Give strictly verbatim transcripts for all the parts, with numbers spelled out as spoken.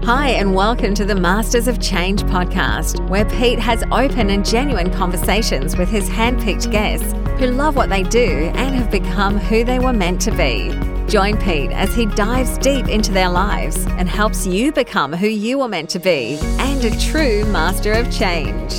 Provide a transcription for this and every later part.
Hi, and welcome to the Masters of Change podcast, where Pete has open and genuine conversations with his handpicked guests who love what they do and have become who they were meant to be. Join Pete as he dives deep into their lives and helps you become who you were meant to be and a true master of change.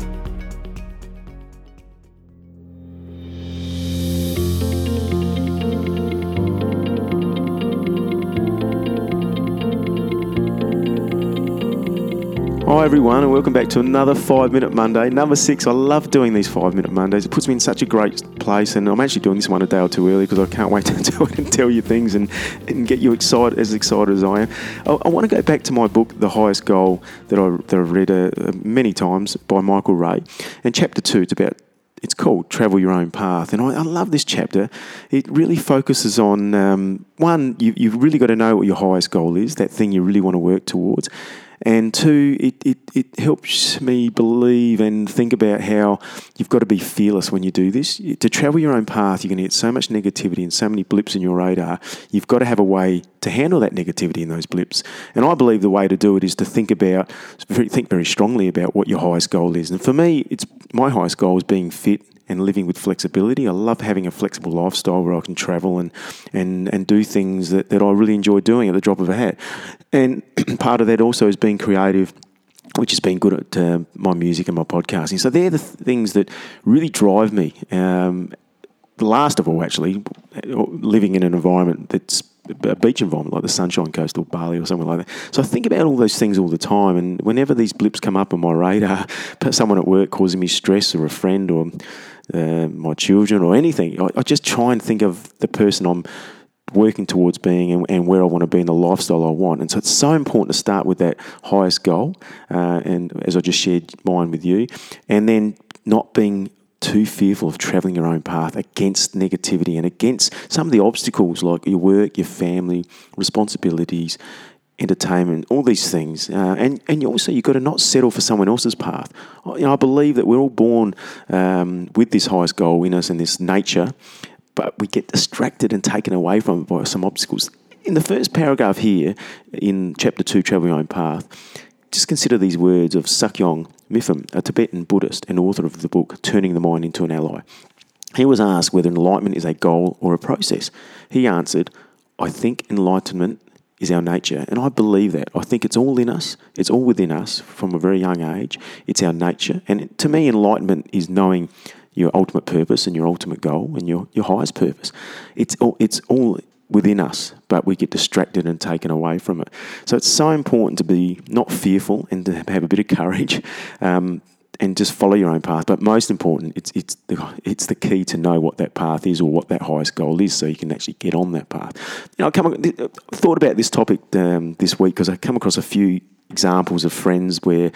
Hi everyone, and welcome back to another five minute Monday, number six. I love doing these five minute Mondays. It puts me in such a great place, and I'm actually doing this one a day or two early because I can't wait to do it and tell you things and, and get you excited, as excited as I am. I, I want to go back to my book, The Highest Goal, that, I, that I've read uh, many times by Michael Ray. And chapter two, it's about It's called Travel Your Own Path. And I, I love this chapter. It really focuses on, um, one, you, you've really got to know what your highest goal is, that thing you really want to work towards. And two, it, it, it helps me believe and think about how you've got to be fearless when you do this. To travel your own path, you're going to get so much negativity and so many blips in your radar. You've got to have a way to handle that negativity in those blips. And I believe the way to do it is to think about, think very strongly about what your highest goal is. And for me, it's my highest goal is being fit and living with flexibility. I love having a flexible lifestyle where I can travel and and, and do things that, that I really enjoy doing at the drop of a hat. And part of that also is being creative, which has been good at uh, my music and my podcasting. So they're the th- things that really drive me. Um, the last of all, actually, living in an environment that's a beach environment like the Sunshine Coast or Bali or somewhere like that. So I think about all those things all the time, and whenever these blips come up on my radar, someone at work causing me stress, or a friend, or uh, my children, or anything, I, I just try and think of the person I'm working towards being and, and where I want to be in the lifestyle I want. And so it's so important to start with that highest goal, uh, and as I just shared mine with you, and then not being too fearful of travelling your own path against negativity and against some of the obstacles like your work, your family, responsibilities, entertainment, all these things. Uh, and, and also you've got to not settle for someone else's path. You know, I believe that we're all born um, with this highest goal in us and this nature, but we get distracted and taken away from it by some obstacles. In the first paragraph here, in chapter two, Travel Your Own Path, just consider these words of Sakyong Mipham, a Tibetan Buddhist and author of the book Turning the Mind into an Ally. He was asked whether enlightenment is a goal or a process. He answered, I think enlightenment is our nature, and I believe that. I think it's all in us. It's all within us from a very young age. It's our nature. And to me, enlightenment is knowing your ultimate purpose and your ultimate goal and your, your highest purpose. It's all, it's all within us, but we get distracted and taken away from it. So it's so important to be not fearful and to have a bit of courage, um, and just follow your own path. But most important, it's it's the it's the key to know what that path is or what that highest goal is, so you can actually get on that path. You know, I come I thought about this topic um, this week because I come across a few examples of friends where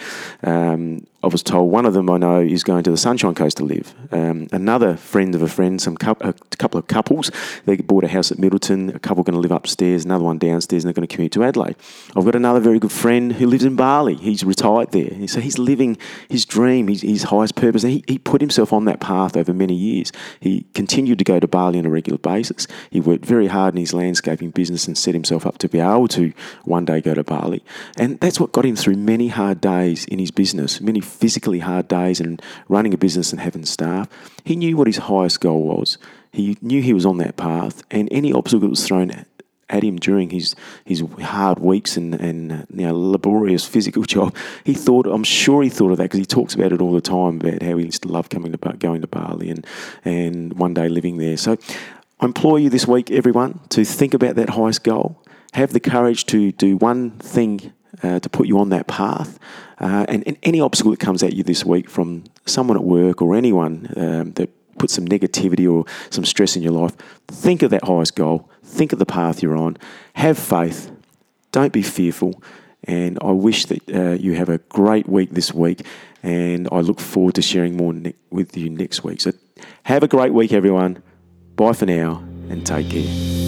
um, I was told one of them I know is going to the Sunshine Coast to live. Um, another friend of a friend, some cu- a couple of couples, they bought a house at Middleton. A couple going to live upstairs, another one downstairs, and they're going to commute to Adelaide. I've got another very good friend who lives in Bali. He's retired there, so he's living his dream, his, his highest purpose. And he, he put himself on that path over many years. He continued to go to Bali on a regular basis. He worked very hard in his landscaping business and set himself up to be able to one day go to Bali. And that's what got him through many hard days in his business, many physically hard days and running a business and having staff. He knew what his highest goal was. He knew he was on that path, and any obstacle that was thrown at, at him during his, his hard weeks and, and you know, laborious physical job, he thought, I'm sure he thought of that because he talks about it all the time, about how he used to love coming to going to Bali and, and one day living there. So I implore you this week, everyone, to think about that highest goal. Have the courage to do one thing Uh, to put you on that path, uh, and, and any obstacle that comes at you this week from someone at work or anyone um, that puts some negativity or some stress in your life, think of that highest goal, think of the path you're on, have faith, don't be fearful, and I wish that uh, you have a great week this week, and I look forward to sharing more ne- with you next week. So have a great week, everyone. Bye for now, and take care.